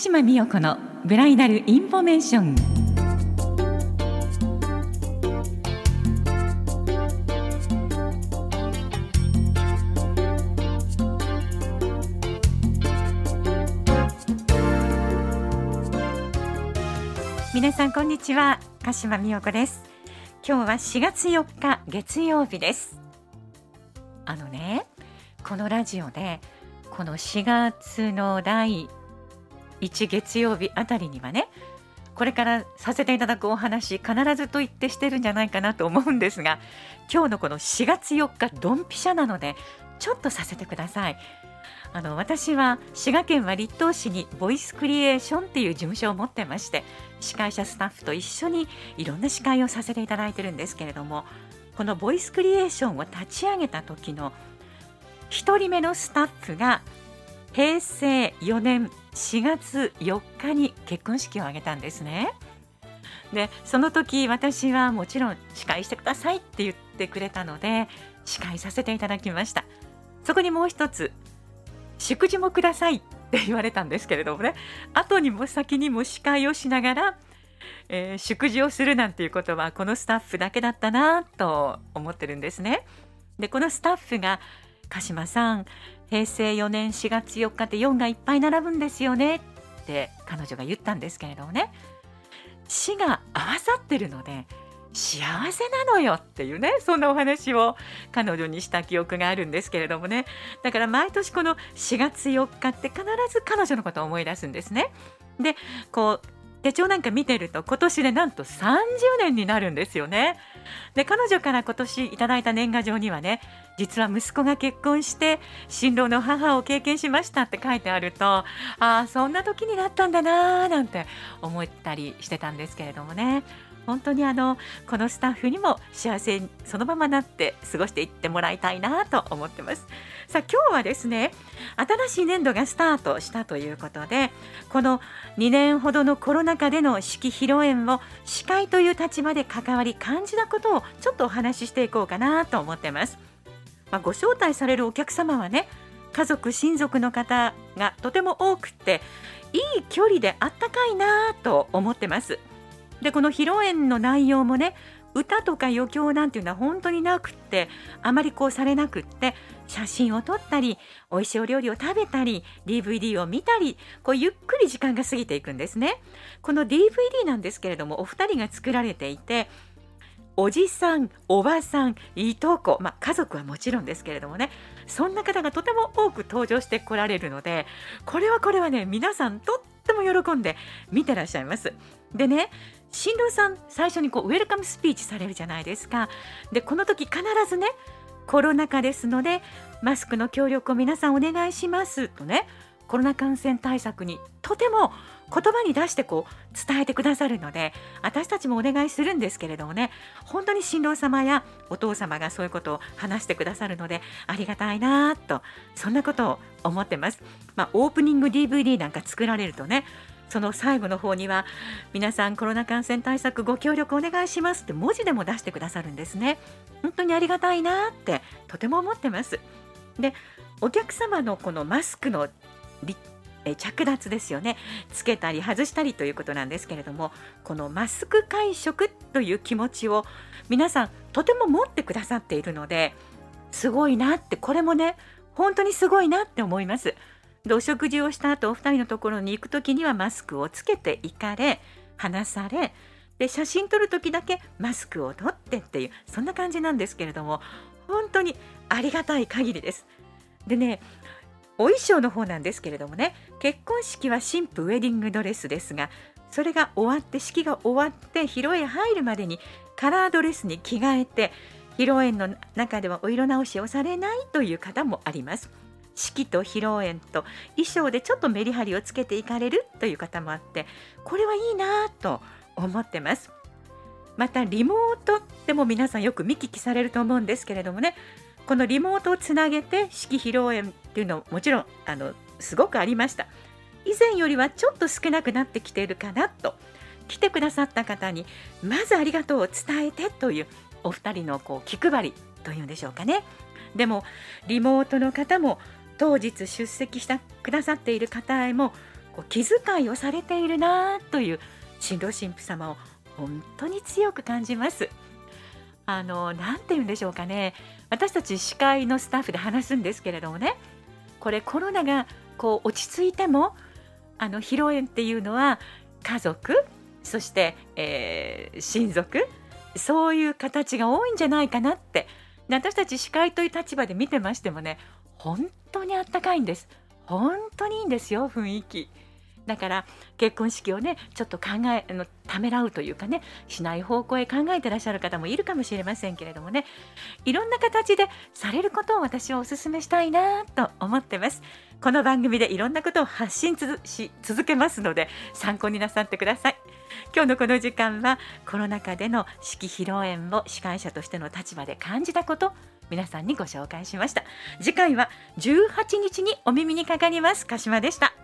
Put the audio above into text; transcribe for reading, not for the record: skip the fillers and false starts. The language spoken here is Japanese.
鹿島美代子のブライダルインフォメーション。皆さんこんにちは、鹿島美代子です。今日は4月4日月曜日です。このラジオでこの4月の第1月曜日あたりにはね、これからさせていただくお話必ずと言ってしてるんじゃないかなと思うんですが、今日のこの4月4日ドンピシャなのでちょっとさせてください。私は滋賀県は栗東市にボイスクリエーションっていう事務所を持ってまして、司会者スタッフと一緒にいろんな司会をさせていただいてるんですけれども、このボイスクリエーションを立ち上げた時の1人目のスタッフが平成4年4月4日に結婚式を挙げたんですね。でその時私はもちろん司会してくださいって言ってくれたので司会させていただきました。そこにもう一つ祝辞もくださいって言われたんですけれどもね、後にも先にも司会をしながら、祝辞をするなんていうことはこのスタッフだけだったなと思ってるんですね。でこのスタッフが鹿島さん、平成4年4月4日って4がいっぱい並ぶんですよねって彼女が言ったんですけれどもね、死が合わさってるので幸せなのよっていうね、そんなお話を彼女にした記憶があるんですけれどもね。だから毎年この4月4日って必ず彼女のことを思い出すんですね。でこう手帳なんか見てると今年でなんと30年になるんですよね。で彼女から今年いただいた年賀状にはね、実は息子が結婚して新郎の母を経験しましたって書いてあると、そんな時になったんだななんて思ったりしてたんですけれどもね。本当にこのスタッフにも幸せにそのままなって過ごしていってもらいたいなと思ってます。さあ今日はですね、新しい年度がスタートしたということで、この2年ほどのコロナ禍での式披露宴を司会という立場で関わり感じたことをちょっとお話ししていこうかなと思ってます。ご招待されるお客様はね、家族親族の方がとても多くていい距離であったかいなと思ってます。でこの披露宴の内容もね、歌とか余興なんていうのは本当になくって、あまりこうされなくって、写真を撮ったり美味しいお料理を食べたり DVD を見たり、こうゆっくり時間が過ぎていくんですね。この DVD なんですけれども、お二人が作られていて、おじさん、おばさん、いとこ、家族はもちろんですけれどもね、そんな方がとても多く登場してこられるので、これはね、皆さんとっても喜んで見てらっしゃいます。でね、新郎さん最初にウェルカムスピーチされるじゃないですか。でこの時必ずね、コロナ禍ですのでマスクの協力を皆さんお願いしますとね、コロナ感染対策にとても言葉に出して伝えてくださるので、私たちもお願いするんですけれどもね、本当に新郎様やお父様がそういうことを話してくださるのでありがたいなと、そんなことを思ってます。オープニング DVD なんか作られるとね、その最後の方には皆さんコロナ感染対策ご協力お願いしますって文字でも出してくださるんですね。本当にありがたいなってとても思ってます。でお客様のこのマスクの着脱ですよね、つけたり外したりということなんですけれども、このマスク会食という気持ちを皆さんとても持ってくださっているので、すごいなって、これもね本当にすごいなって思います。でお食事をした後お二人のところに行くときにはマスクをつけて行かれ、話され、で写真撮るときだけマスクを取ってっていう、そんな感じなんですけれども、本当にありがたい限りです。でね、お衣装の方なんですけれどもね、結婚式は新婦ウェディングドレスですが、それが終わって式が終わって披露宴入るまでにカラードレスに着替えて、披露宴の中ではお色直しをされないという方もあります。式と披露宴と衣装でちょっとメリハリをつけていかれるという方もあって、これはいいなと思ってます。またリモートでも皆さんよく見聞きされると思うんですけれどもね、このリモートをつなげて式披露宴っていうのももちろんすごくありました。以前よりはちょっと少なくなってきているかなと、来てくださった方にまずありがとうを伝えてというお二人の気配りというんでしょうかね。でもリモートの方も当日出席してくださっている方へもこう気遣いをされているなという新郎新婦様を本当に強く感じます。なんて言うんでしょうかね、私たち司会のスタッフで話すんですけれどもね、これコロナがこう落ち着いても披露宴っていうのは家族、そして、親族、そういう形が多いんじゃないかなって、で私たち司会という立場で見てましてもね、本当にあったかいんです。本当にいいんですよ、雰囲気。だから結婚式をねちょっとためらうというかね、しない方向へ考えてらっしゃる方もいるかもしれませんけれどもね、いろんな形でされることを私はお勧めしたいなと思ってます。この番組でいろんなことを発信し続けますので、参考になさってください。今日のこの時間はコロナ禍での式披露宴を司会者としての立場で感じたこと、皆さんにご紹介しました。次回は18日にお耳にかかります。鹿島でした。